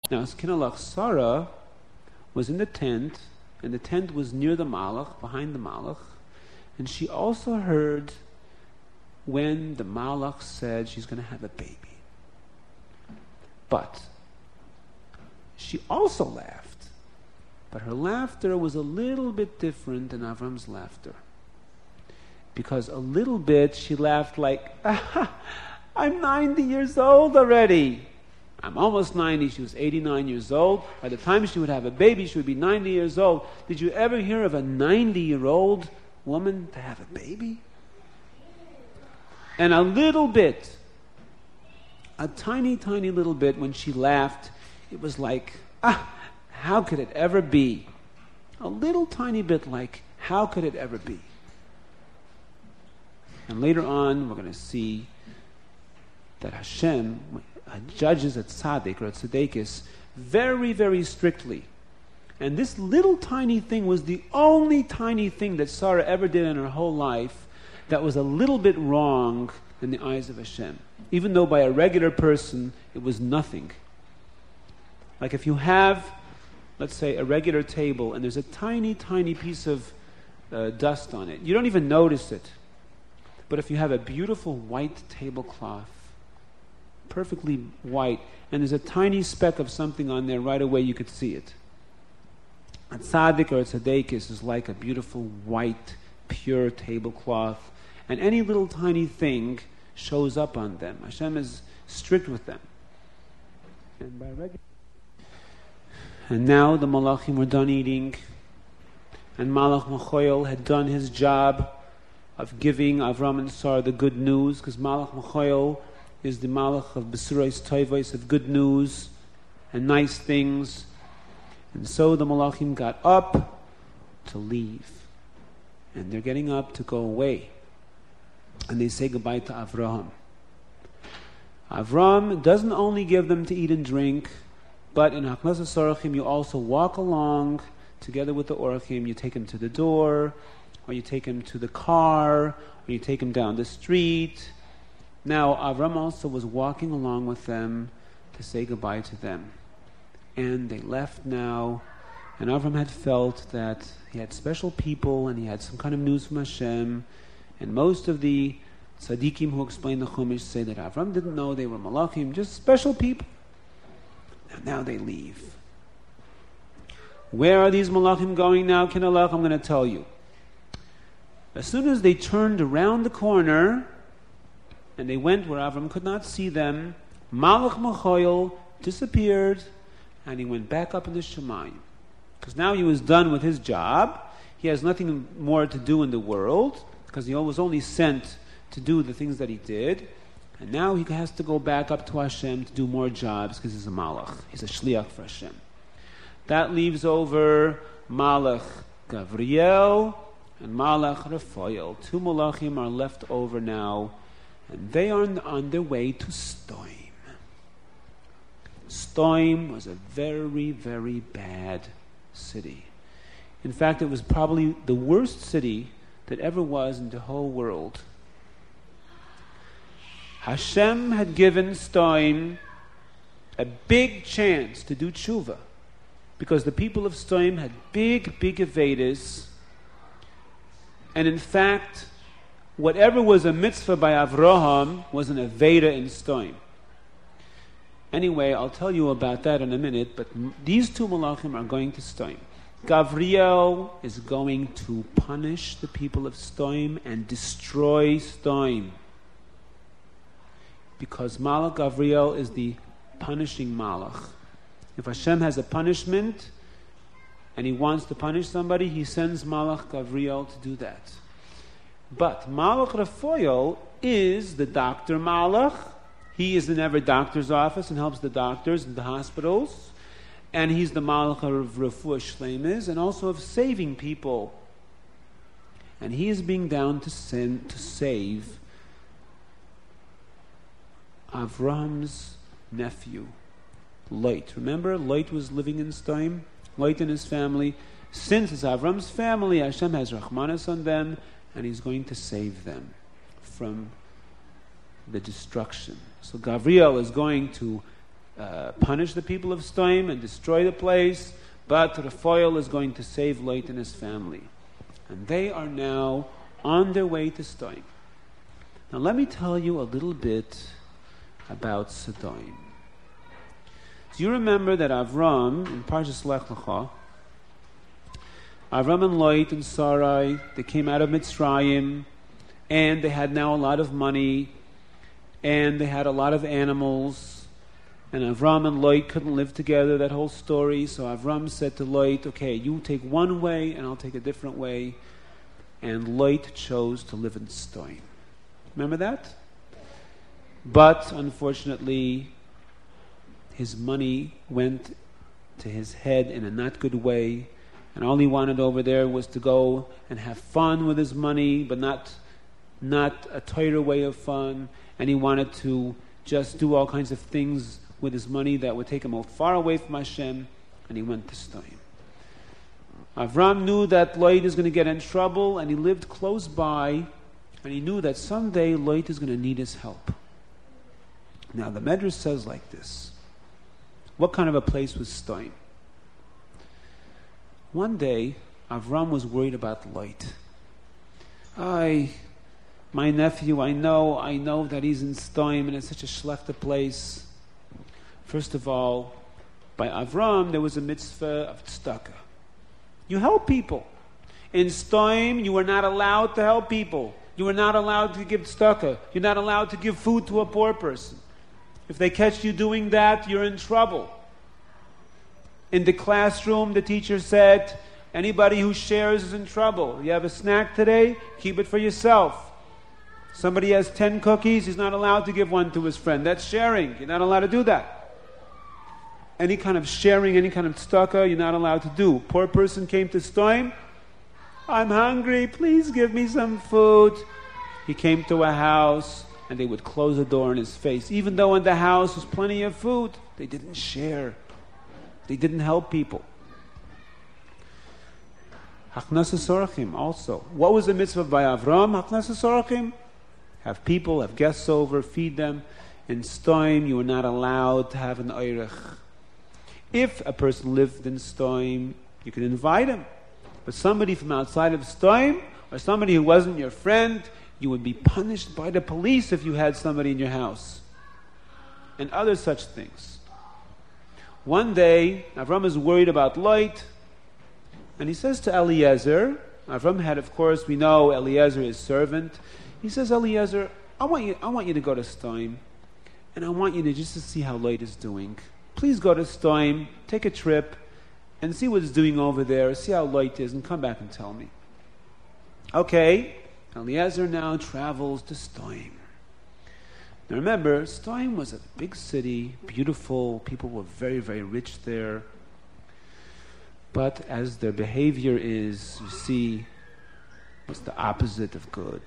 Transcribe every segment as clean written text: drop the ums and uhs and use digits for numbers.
Now, Skinalach Sarah was in the tent, and the tent was near the Malach, behind the Malach, and she also heard when the Malach said she's going to have a baby. But she also laughed. But her laughter was a little bit different than Avram's laughter. Because a little bit she laughed like, I'm 90 years old already. I'm almost 90. She was 89 years old. By the time she would have a baby, she would be 90 years old. Did you ever hear of a 90-year-old woman to have a baby? And a little bit, a tiny, tiny little bit, when she laughed, it was like, how could it ever be? A little tiny bit like, how could it ever be? And later on, we're going to see that Hashem judges at tzaddik or at tzedekis very, very strictly. And this little tiny thing was the only tiny thing that Sarah ever did in her whole life that was a little bit wrong in the eyes of Hashem. Even though by a regular person, it was nothing. Like if you have, let's say, a regular table and there's a tiny, tiny piece of dust on it, you don't even notice it. But if you have a beautiful white tablecloth, perfectly white, and there's a tiny speck of something on there, right away you could see it. A tzaddik or a tzadekis is like a beautiful white, pure tablecloth, and any little tiny thing shows up on them. Hashem is strict with them. And now the Malachim were done eating, and Malach Mechoel had done his job of giving Avram and Sarah the good news, because Malach Mechoel is the Malach of Besurais Toivos, of good news and nice things. And so the Malachim got up to leave. And they're getting up to go away. And they say goodbye to Avraham. Avram doesn't only give them to eat and drink, but in Haknasas Orachim you also walk along together with the Orachim. You take him to the door, or you take him to the car, or you take him down the street. Now, Avram also was walking along with them to say goodbye to them. And they left now, and Avram had felt that he had special people and he had some kind of news from Hashem. And most of the tzaddikim who explain the Chumash say that Avram didn't know they were malachim, just special people. And now they leave. Where are these malachim going now, Kinalach? I'm going to tell you. As soon as they turned around the corner, and they went where Avram could not see them, Malach Mechoel disappeared, and he went back up in the Shemayim. Because now he was done with his job. He has nothing more to do in the world, because he was only sent to do the things that he did. And now he has to go back up to Hashem to do more jobs, because he's a Malach. He's a Shliach for Hashem. That leaves over Malach Gavriel and Malach Raphael. Two Malachim are left over now, and they are on their way to Stoim. Stoim was a very, very bad city. In fact, it was probably the worst city that ever was in the whole world. Hashem had given Stoim a big chance to do tshuva, because the people of Stoim had big, big avedas, and in fact, whatever was a mitzvah by Avraham was an aveda in Stoim. Anyway, I'll tell you about that in a minute, but these two malachim are going to Stoim. Gavriel is going to punish the people of Stoim and destroy Stoim. Because Malach Gavriel is the punishing Malach. If Hashem has a punishment and he wants to punish somebody, he sends Malach Gavriel to do that. But Malach Raphael is the doctor Malach. He is in every doctor's office and helps the doctors in the hospitals. And he's the Malach of Refuah Shleimis and also of saving people. And he is being down to save Avram's nephew, Lot. Remember, Lot was living in Stoim? Lot and his family. Since it's Avram's family, Hashem has Rahmanas on them, and he's going to save them from the destruction. So Gavriel is going to punish the people of Stoim and destroy the place, but Raphael is going to save Lot and his family. And they are now on their way to Stoim. Now let me tell you a little bit about Sodom. Do you remember that Avram, in Parshas Lech Lecha, Avram and Lot and Sarai, they came out of Mitzrayim, and they had now a lot of money, and they had a lot of animals, and Avram and Lot couldn't live together, that whole story. So Avram said to Lot, okay, you take one way and I'll take a different way. And Lot chose to live in Stoim. Remember that? But unfortunately, his money went to his head in a not good way, and all he wanted over there was to go and have fun with his money, but not a tighter way of fun. And he wanted to just do all kinds of things with his money that would take him far away from Hashem, and he went to Stoim. Avram knew that Lot is going to get in trouble, and he lived close by, and he knew that someday Lot is going to need his help. Now the Medrash says like this. What kind of a place was Stoim? One day, Avram was worried about Lot. My nephew, I know that he's in Stoim, and it's such a schlechter place. First of all, by Avram, there was a mitzvah of tzedakah. You help people. In Stoim, you are not allowed to help people. You are not allowed to give tzedakah. You're not allowed to give food to a poor person. If they catch you doing that, you're in trouble. In the classroom, the teacher said, anybody who shares is in trouble. You have a snack today, keep it for yourself. Somebody has 10 cookies, he's not allowed to give one to his friend. That's sharing. You're not allowed to do that. Any kind of sharing, any kind of tzedakah, you're not allowed to do. Poor person came to Stoim. I'm hungry, please give me some food. He came to a house, and they would close the door in his face. Even though in the house was plenty of food, they didn't share. They didn't help people. Hachnasas orachim also. What was the mitzvah by Avram? Hachnasas orachim. Have people, have guests over, feed them. In Stoim, you were not allowed to have an oirech. If a person lived in Stoim, you could invite him. But somebody from outside of Stoim, or somebody who wasn't your friend, you would be punished by the police if you had somebody in your house. And other such things. One day, Avram is worried about Lot, and he says to Eliezer, Avram had, of course, we know Eliezer is servant. He says, Eliezer, I want you to go to Stoim, and I want you to just to see how Lot is doing. Please go to Stoim, take a trip, and see what he's doing over there, see how Lot is, and come back and tell me. Okay, Eliezer now travels to Stoim. Now remember, Stoim was a big city, beautiful, people were very, very rich there. But as their behavior is, you see, was the opposite of good.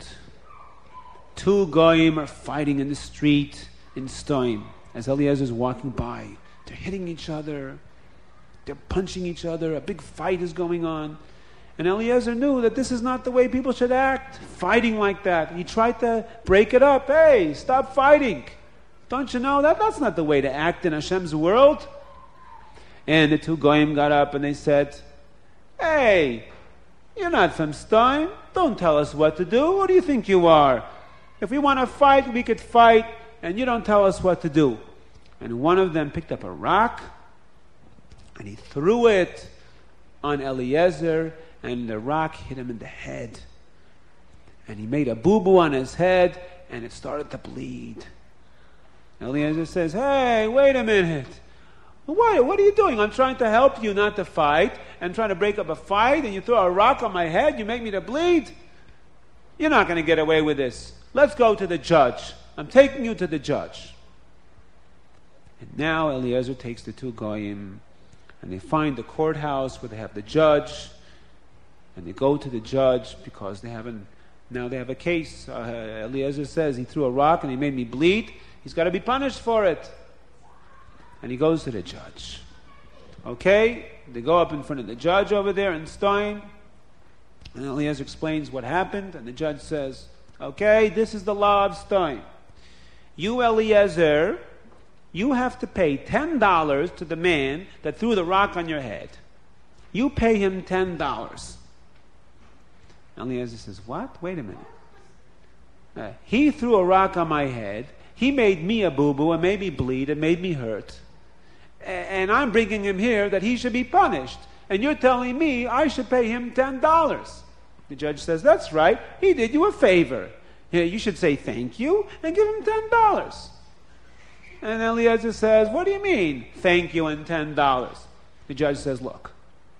Two goyim are fighting in the street in Stoim as Eliezer is walking by. They're hitting each other. They're punching each other. A big fight is going on. And Eliezer knew that this is not the way people should act, fighting like that. He tried to break it up. Hey, stop fighting. Don't you know that's not the way to act in Hashem's world? And the two goyim got up and they said, hey, you're not from Stoim. Don't tell us what to do. What do you think you are? If we want to fight, we could fight, and you don't tell us what to do. And one of them picked up a rock, and he threw it on Eliezer, and the rock hit him in the head. And he made a boo-boo on his head, and it started to bleed. Eliezer says, hey, wait a minute. What are you doing? I'm trying to help you not to fight. I'm trying to break up a fight, and you throw a rock on my head, you make me to bleed? You're not going to get away with this. Let's go to the judge. I'm taking you to the judge. And now Eliezer takes the two goyim, and they find the courthouse where they have the judge, and they go to the judge because they have a case. Eliezer says he threw a rock and he made me bleed. He's got to be punished for it. And he goes to the judge. Okay, they go up in front of the judge over there in Stoim, and Eliezer explains what happened, and the judge says, okay, this is the law of Stoim. You, Eliezer, you have to pay $10 to the man that threw the rock on your head. You pay him $10. Eliezer says, what? Wait a minute. He threw a rock on my head. He made me a boo-boo and made me bleed and made me hurt. And I'm bringing him here that he should be punished. And you're telling me I should pay him $10. The judge says, that's right. He did you a favor. You should say thank you and give him $10. And Eliezer says, what do you mean, thank you and $10? The judge says, look,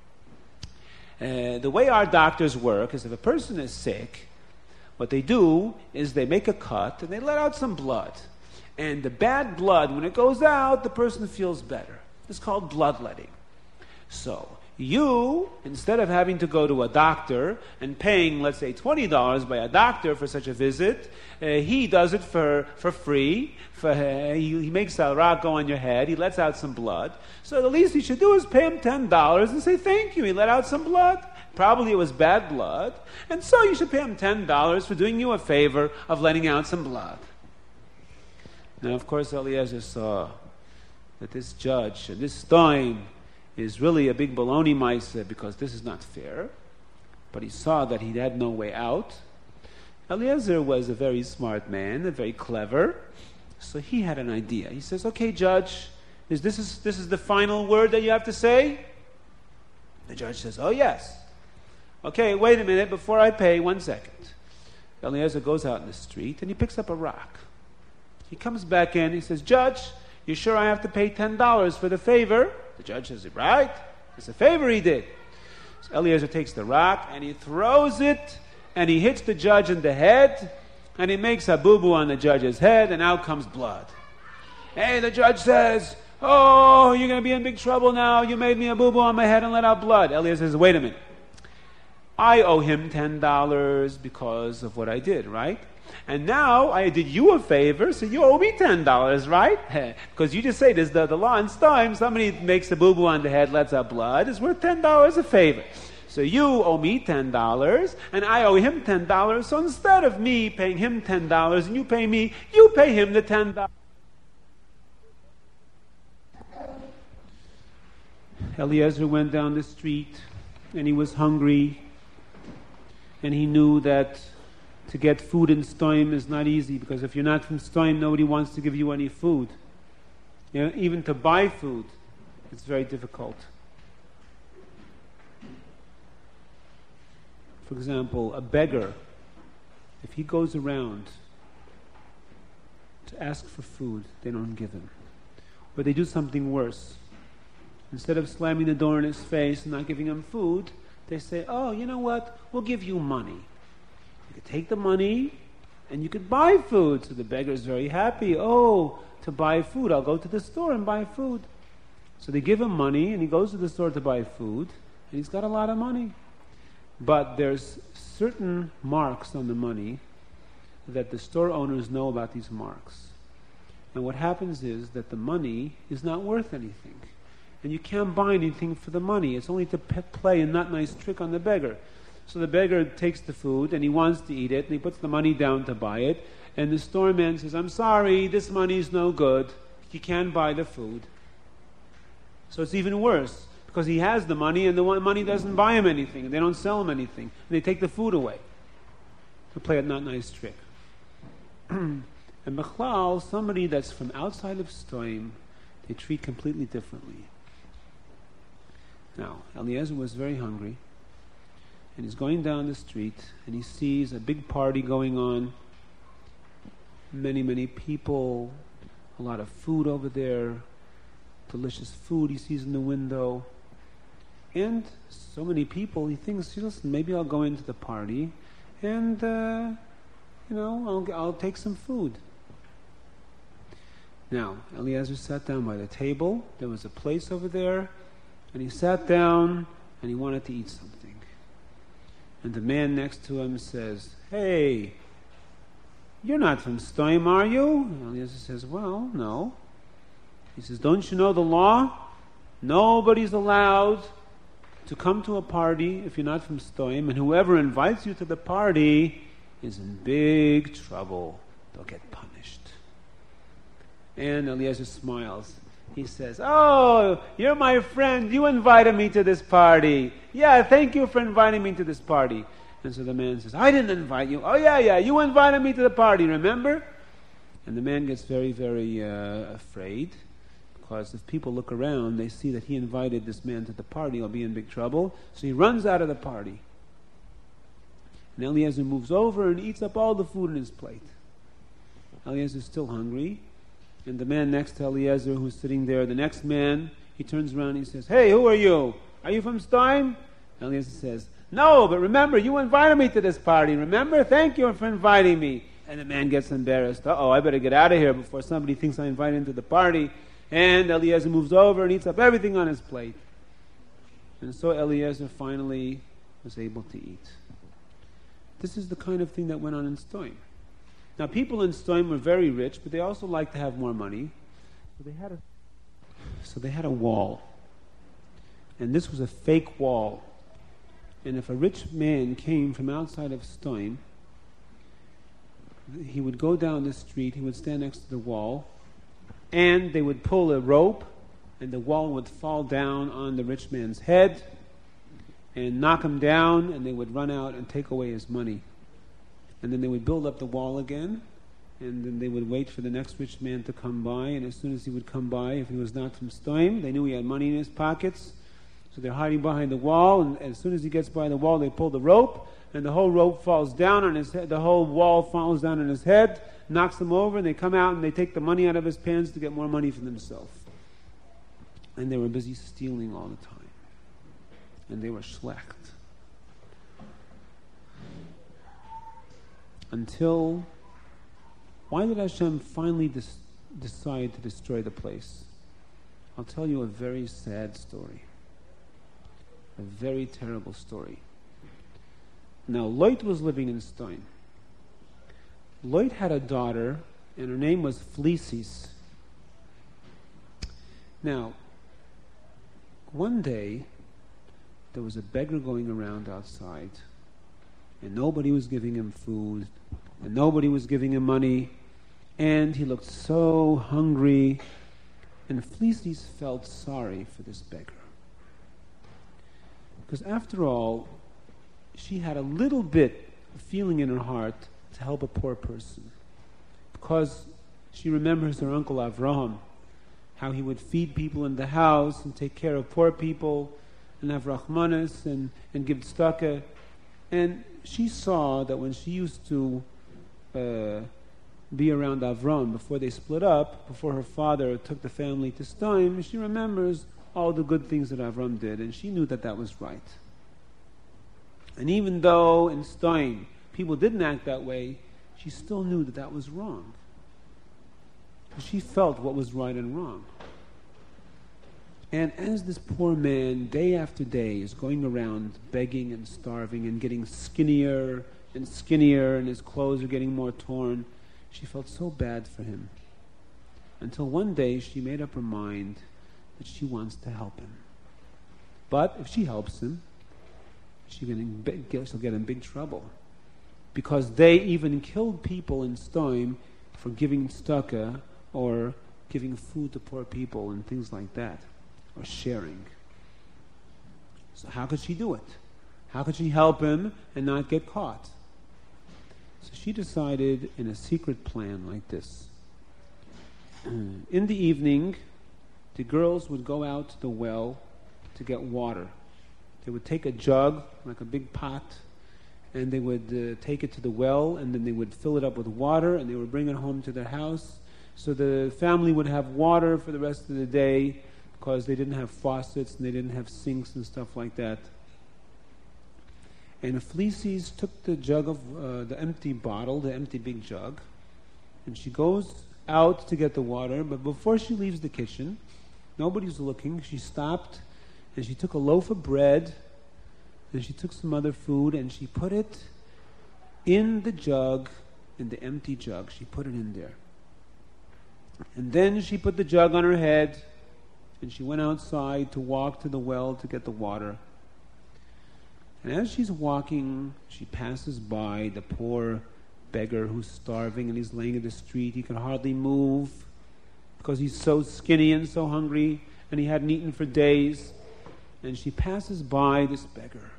the way our doctors work is if a person is sick, what they do is they make a cut and they let out some blood. And the bad blood, when it goes out, the person feels better. It's called bloodletting. So, you, instead of having to go to a doctor and paying, let's say, $20 by a doctor for such a visit, he does it for free. He makes a rock go on your head. He lets out some blood. So the least he should do is pay him $10 and say, thank you. He let out some blood. Probably it was bad blood. And so you should pay him $10 for doing you a favor of letting out some blood. Now, of course, Eliezer saw that this judge, this Stein, is really a big baloney meiser because this is not fair. But he saw that he had no way out. Eliezer was a very smart man, very clever. So he had an idea. He says, okay, judge, this is the final word that you have to say? The judge says, oh, yes. Okay, wait a minute, before I pay, 1 second. Eliezer goes out in the street and he picks up a rock. He comes back in, he says, Judge, you sure I have to pay $10 for the favor? The judge says, right, it's a favor he did. So Eliezer takes the rock and he throws it and he hits the judge in the head and he makes a boo-boo on the judge's head and out comes blood. Hey, the judge says, oh, you're going to be in big trouble now. You made me a boo-boo on my head and let out blood. Eliezer says, wait a minute. I owe him $10 because of what I did, right? And now I did you a favor, so you owe me $10, right? Because you just say this, the law in time, somebody makes a boo-boo on the head, lets out blood, it's worth $10 a favor. So you owe me $10, and I owe him $10, so instead of me paying him $10 and you pay me, you pay him the $10. Eliezer went down the street, and he was hungry, and he knew that to get food in Stoim is not easy, because if you're not from Stoim, nobody wants to give you any food. You know, even to buy food, it's very difficult. For example, a beggar, if he goes around to ask for food, they don't give him. Or they do something worse. Instead of slamming the door in his face and not giving him food, they say, oh, you know what, we'll give you money. You could take the money and you could buy food. So the beggar is very happy. Oh, to buy food, I'll go to the store and buy food. So they give him money and he goes to the store to buy food and he's got a lot of money. But there's certain marks on the money that the store owners know about these marks. And what happens is that the money is not worth anything. And you can't buy anything for the money. It's only to play a not nice trick on the beggar. So the beggar takes the food and he wants to eat it and he puts the money down to buy it. And the storeman says, I'm sorry, this money's no good. You can't buy the food. So it's even worse because he has the money and the money doesn't buy him anything. And they don't sell him anything. And they take the food away to play a not nice trick. And Bechlal, somebody that's from outside of Stoim, they treat completely differently. Now, Eliezer was very hungry. And he's going down the street and he sees a big party going on. Many, many people, a lot of food over there, delicious food he sees in the window. And so many people, he thinks, listen, maybe I'll go into the party and, I'll take some food. Now, Eliezer sat down by the table. There was a place over there. And he sat down and he wanted to eat something. And the man next to him says, hey, you're not from Stoim, are you? And Eliezer says, well, no. He says, don't you know the law? Nobody's allowed to come to a party if you're not from Stoim, and whoever invites you to the party is in big trouble. They'll get punished. And Eliezer smiles. He says, "Oh, you're my friend. You invited me to this party. Yeah, thank you for inviting me to this party." And so the man says, "I didn't invite you." "Oh, yeah, you invited me to the party, remember?" And the man gets very, very afraid, because if people look around, they see that he invited this man to the party, he'll be in big trouble. So he runs out of the party. And Eliezer moves over and eats up all the food in his plate. Eliezer's still hungry. And the man next to Eliezer, who's sitting there, the next man, he turns around and he says, "Hey, who are you? Are you from Stein?" Eliezer says, "No, but remember, you invited me to this party. Remember? Thank you for inviting me." And the man gets embarrassed. "Uh-oh, I better get out of here before somebody thinks I invited him to the party." And Eliezer moves over and eats up everything on his plate. And so Eliezer finally was able to eat. This is the kind of thing that went on in Stoim. Now, people in Stoim were very rich, but they also liked to have more money. So they had a wall. And this was a fake wall. And if a rich man came from outside of Stoim, he would go down the street, he would stand next to the wall, and they would pull a rope, and the wall would fall down on the rich man's head and knock him down, and they would run out and take away his money. And then they would build up the wall again, and then they would wait for the next rich man to come by, and as soon as he would come by, if he was not from Stoim, they knew he had money in his pockets, so they're hiding behind the wall, and as soon as he gets by the wall, they pull the rope, and the whole rope falls down on his head, the whole wall falls down on his head, knocks him over, and they come out and they take the money out of his pants to get more money for themselves. And they were busy stealing all the time. And they were schlecht. Until, why did Hashem finally decide to destroy the place? I'll tell you a very sad story. A very terrible story. Now, Lot was living in Stein. Lot had a daughter, and her name was Fleeces. Now, one day, there was a beggar going around outside, and nobody was giving him food, and nobody was giving him money, and he looked so hungry, and Fleeces felt sorry for this beggar. Because after all, she had a little bit of feeling in her heart to help a poor person. Because she remembers her uncle Avraham, how he would feed people in the house and take care of poor people and have rachmanis and give tzedakah. And she saw that when she used to be around Avram before they split up, before her father took the family to Stoim, she remembers all the good things that Avram did, and she knew that that was right. And even though in Stoim people didn't act that way, she still knew that that was wrong. She felt what was right and wrong. And as this poor man, day after day, is going around begging and starving and getting skinnier and skinnier, and his clothes are getting more torn, she felt so bad for him. Until one day she made up her mind that she wants to help him. But if she helps him, she'll get in big trouble. Because they even killed people in Stoim for giving tzedakah or giving food to poor people and things like that, or sharing. So how could she do it? How could she help him and not get caught? So she decided in a secret plan like this. In the evening, the girls would go out to the well to get water. They would take a jug, like a big pot, and they would take it to the well, and then they would fill it up with water, and they would bring it home to their house. So the family would have water for the rest of the day, because they didn't have faucets and they didn't have sinks and stuff like that. And Fleeces took the jug of the empty bottle, the empty big jug, and she goes out to get the water. But before she leaves the kitchen, nobody's looking. She stopped and she took a loaf of bread and she took some other food and she put it in the jug, in the empty jug. She put it in there. And then she put the jug on her head and she went outside to walk to the well to get the water. And as she's walking, she passes by the poor beggar who's starving and he's laying in the street. He can hardly move. because he's so skinny and so hungry, and he hadn't eaten for days. And she passes by this beggar.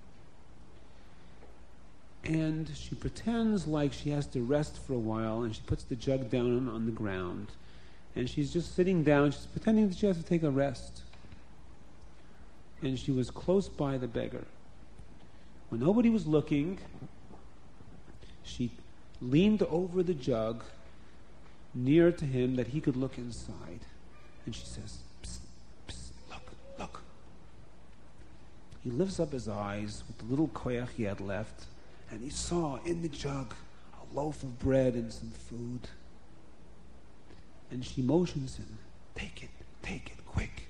And she pretends like she has to rest for a while, and she puts the jug down on the ground. And she's just sitting down, she's pretending that she has to take a rest. And she was close by the beggar. When nobody was looking, she leaned over the jug near to him that he could look inside. And she says, "Psst, psst, look. He lifts up his eyes with the little koyach he had left, and he saw in the jug a loaf of bread and some food. And she motions him, take it, quick.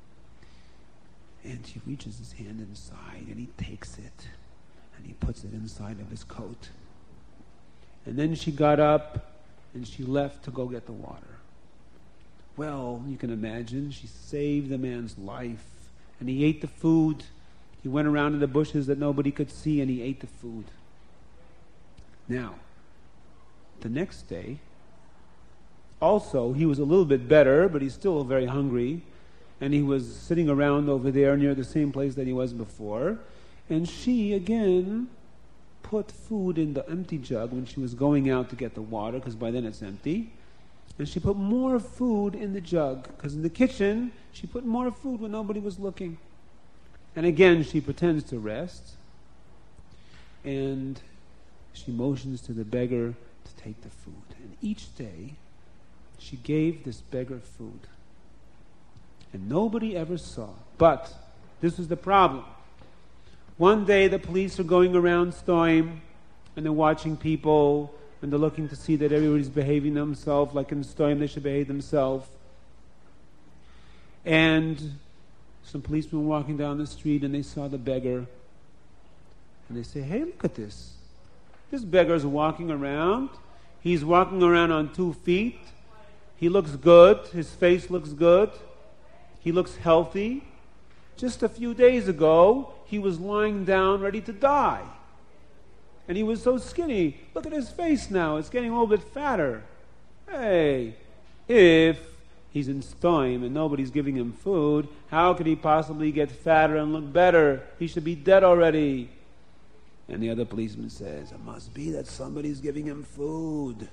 And he reaches his hand inside, and he takes it, and he puts it inside of his coat. And then she got up, and she left to go get the water. Well, you can imagine, she saved the man's life, and he ate the food. He went around in the bushes that nobody could see, and he ate the food. Now, the next day, also, he was a little bit better, but he's still very hungry, and he was sitting around over there near the same place that he was before, and she, again, put food in the empty jug when she was going out to get the water, because by then it's empty, and she put more food in the jug, because in the kitchen, she put more food when nobody was looking. And again, she pretends to rest, and she motions to the beggar to take the food. And each day, she gave this beggar food. And nobody ever saw. But this was the problem. One day the police are going around Stoim, and they're watching people, and they're looking to see that everybody's behaving themselves like in Stoim they should behave themselves. And some policemen were walking down the street, and they saw the beggar. And they say, hey, look at this. This beggar's walking around. He's walking around on 2 feet. He looks good. His face looks good. He looks healthy. Just a few days ago, he was lying down ready to die. And he was so skinny. Look at his face now. It's getting a little bit fatter. Hey, if he's in Stoim and nobody's giving him food, how could he possibly get fatter and look better? He should be dead already. And the other policeman says, it must be that somebody's giving him food.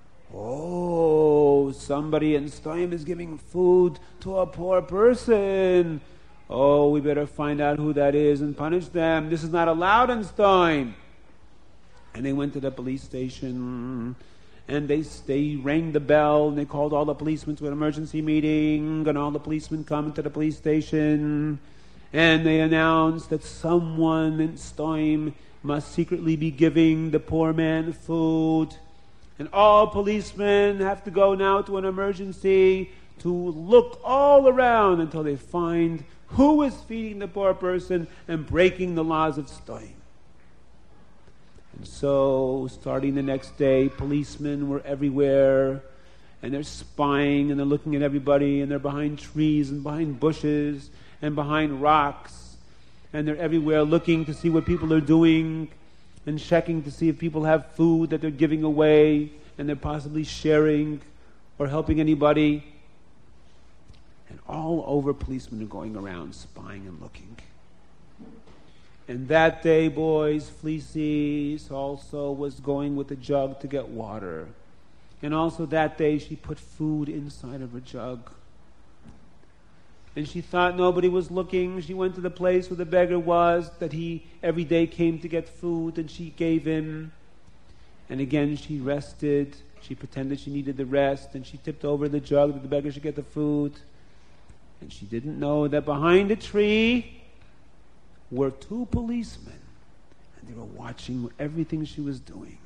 Oh, somebody in Stoim is giving food to a poor person. Oh, we better find out who that is and punish them. This is not allowed in Stoim. And they went to the police station, and they rang the bell, and they called all the policemen to an emergency meeting, and all the policemen come to the police station, and they announced that someone in Stoim must secretly be giving the poor man food. And all policemen have to go now to an emergency to look all around until they find who is feeding the poor person and breaking the laws of Stoim. And so, starting the next day, policemen were everywhere, and they're spying, and they're looking at everybody, and they're behind trees, and behind bushes, and behind rocks, and they're everywhere looking to see what people are doing, and checking to see if people have food that they're giving away, and they're possibly sharing, or helping anybody. And all over, policemen are going around, spying and looking. And that day, boys, Fleecies also was going with a jug to get water. And also that day, she put food inside of her jug. And she thought nobody was looking. She went to the place where the beggar was, that he every day came to get food, and she gave him. And again, she rested. She pretended she needed the rest, and she tipped over the jug that the beggar should get the food. And she didn't know that behind a tree were 2 policemen, and they were watching everything she was doing.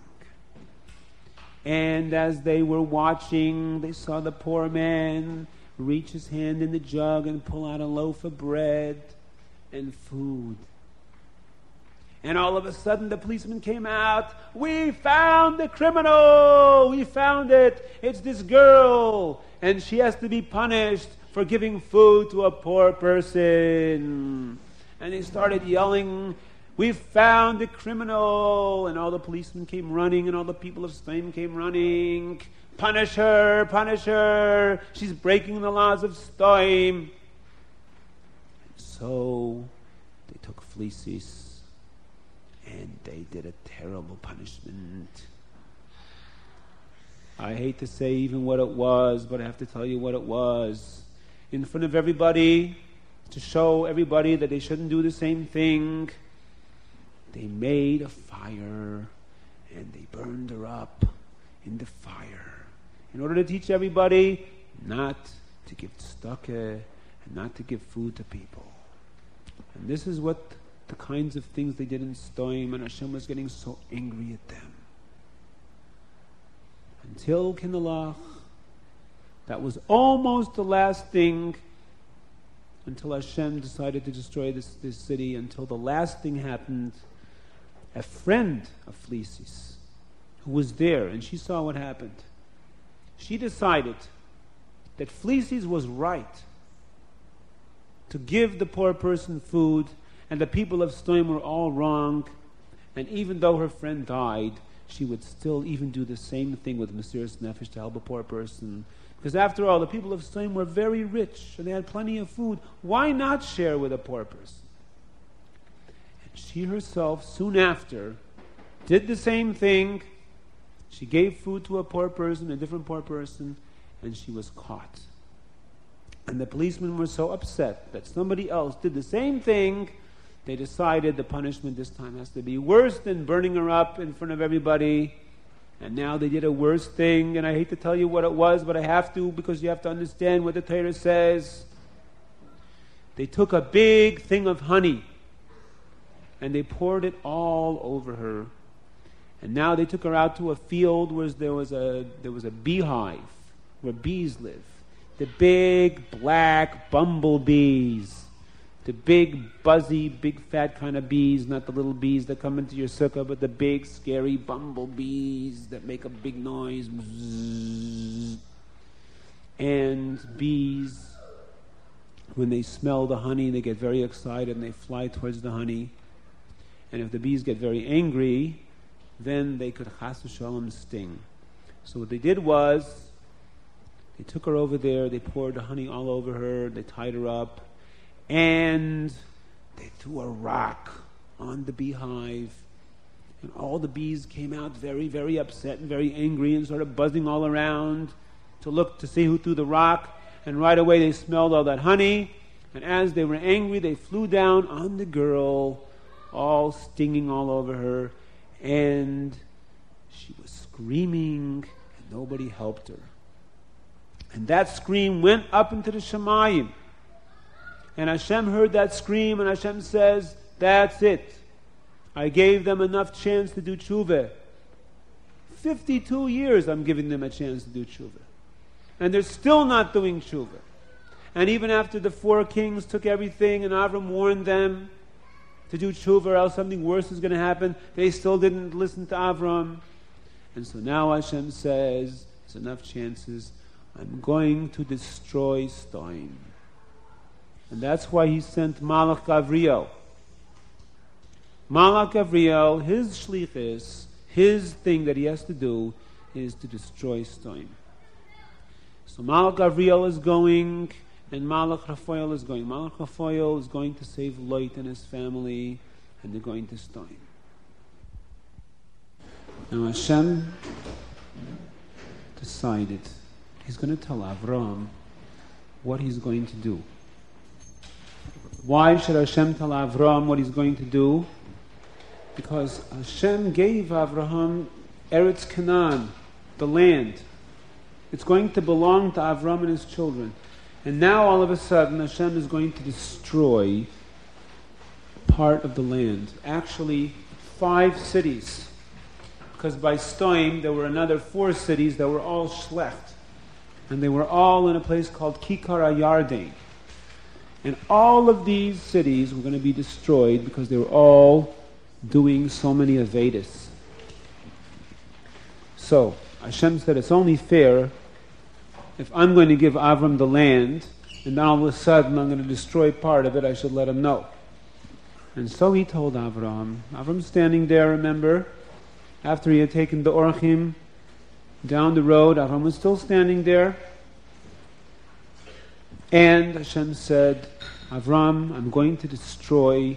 And as they were watching, they saw the poor man reach his hand in the jug and pull out a loaf of bread and food. And all of a sudden the policeman came out. We found the criminal! We found it! It's this girl! And she has to be punished for giving food to a poor person. And they started yelling, we found the criminal! And all the policemen came running, and all the people of Stoim came running. Punish her, punish her. She's breaking the laws of Stoim. So they took fleeces and they did a terrible punishment. I hate to say even what it was, but I have to tell you what it was. In front of everybody, to show everybody that they shouldn't do the same thing, they made a fire and they burned her up in the fire in order to teach everybody not to give tzedakah and not to give food to people. And this is what the kinds of things they did in Stoim, and Hashem was getting so angry at them. Until Kinalach, that was almost the last thing, until Hashem decided to destroy this city, until the last thing happened. A friend of Fleecis, who was there, and she saw what happened, she decided that Fleecis was right to give the poor person food, and the people of Stoim were all wrong, and even though her friend died, she would still even do the same thing with Mesiras Nefesh to help a poor person. Because after all, the people of Stoim were very rich, and they had plenty of food. Why not share with a poor person? And she herself, soon after, did the same thing. She gave food to a poor person, a different poor person, and she was caught. And the policemen were so upset that somebody else did the same thing, they decided the punishment this time has to be worse than burning her up in front of everybody. And now they did a worse thing, and I hate to tell you what it was, but I have to, because you have to understand what the Torah says. They took a big thing of honey, and they poured it all over her. And now they took her out to a field where there was a beehive, where bees live. The big black bumblebees. The big, buzzy, big, fat kind of bees, not the little bees that come into your sukkah, but the big, scary bumblebees that make a big noise. And bees, when they smell the honey, they get very excited and they fly towards the honey. And if the bees get very angry, then they could chas v'shalom sting. So what they did was, they took her over there, they poured the honey all over her, they tied her up, and they threw a rock on the beehive. And all the bees came out very, very upset and very angry and started buzzing all around to look to see who threw the rock. And right away they smelled all that honey. And as they were angry, they flew down on the girl, all stinging all over her. And she was screaming, and nobody helped her. And that scream went up into the Shemayim. And Hashem heard that scream, and Hashem says, that's it. I gave them enough chance to do tshuva. 52 years I'm giving them a chance to do tshuva. And they're still not doing tshuva. And even after the 4 kings took everything, and Avram warned them to do tshuva, or else something worse is going to happen, they still didn't listen to Avram. And so now Hashem says, there's enough chances. I'm going to destroy Stoim. And that's why he sent Malach Gavriel. Malach Gavriel, his shlichus, his thing that he has to do is to destroy Stoim. So Malach Gavriel is going, and Malach Raphael is going. Malach Raphael is going to save Lot and his family, and they're going to Stoim. Now Hashem decided he's going to tell Avram what he's going to do. Why should Hashem tell Avram what he's going to do? Because Hashem gave Avraham Eretz Canaan, the land. It's going to belong to Avram and his children. And now all of a sudden Hashem is going to destroy part of the land. Actually, 5 cities. Because by Stoim there were another 4 cities that were all shlecht. And they were all in a place called Kikar HaYarden. And all of these cities were going to be destroyed because they were all doing so many Avedas. So Hashem said, it's only fair if I'm going to give Avram the land, and then all of a sudden I'm going to destroy part of it, I should let him know. And so he told Avram. Avram's standing there, remember, after he had taken the Orchim Down the road, Avram was still standing there. And Hashem said, Avram, I'm going to destroy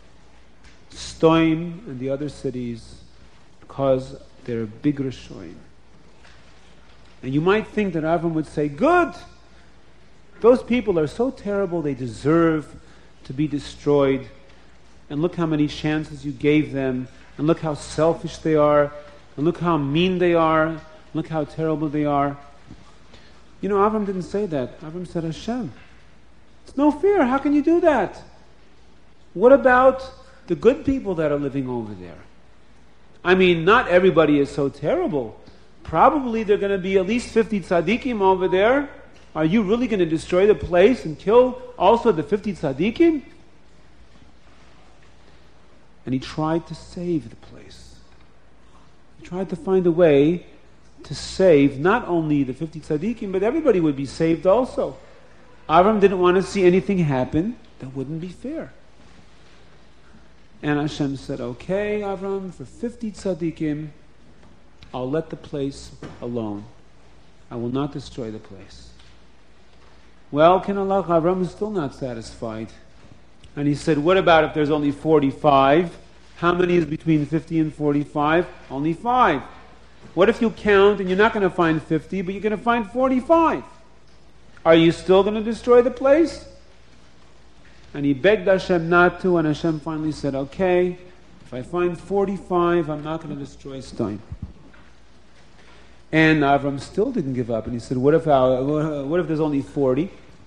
Stoim and the other cities because they're big Rishoyim. And you might think that Avram would say, good! Those people are so terrible, they deserve to be destroyed. And look how many chances you gave them. And look how selfish they are. And look how mean they are. Look how terrible they are. You know, Avram didn't say that. Avram said, Hashem, it's no fair. How can you do that? What about the good people that are living over there? I mean, not everybody is so terrible. Probably there are going to be at least 50 tzaddikim over there. Are you really going to destroy the place and kill also the 50 tzaddikim? And he tried to save the place. He tried to find a way to save not only the 50 tzaddikim, but everybody would be saved also. Avram didn't want to see anything happen that wouldn't be fair. And Hashem said, okay, Avram, for 50 tzaddikim, I'll let the place alone. I will not destroy the place. Well, Kinalach, Avram is still not satisfied. And he said, what about if there's only 45? How many is between 50 and 45? Only 5. What if you count and you're not going to find 50, but you're going to find 45? Are you still going to destroy the place? And he begged Hashem not to, and Hashem finally said, okay, if I find 45, I'm not going to destroy Stoim. And Avram still didn't give up, and he said, what if there's only 40?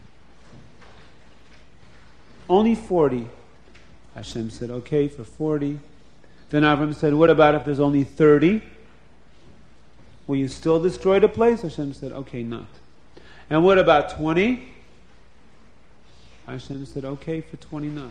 Only 40. Hashem said, okay, for 40. Then Avram said, what about if there's only 30? Will you still destroy the place? Hashem said, okay, not. And what about 20? Hashem said, okay, for 29.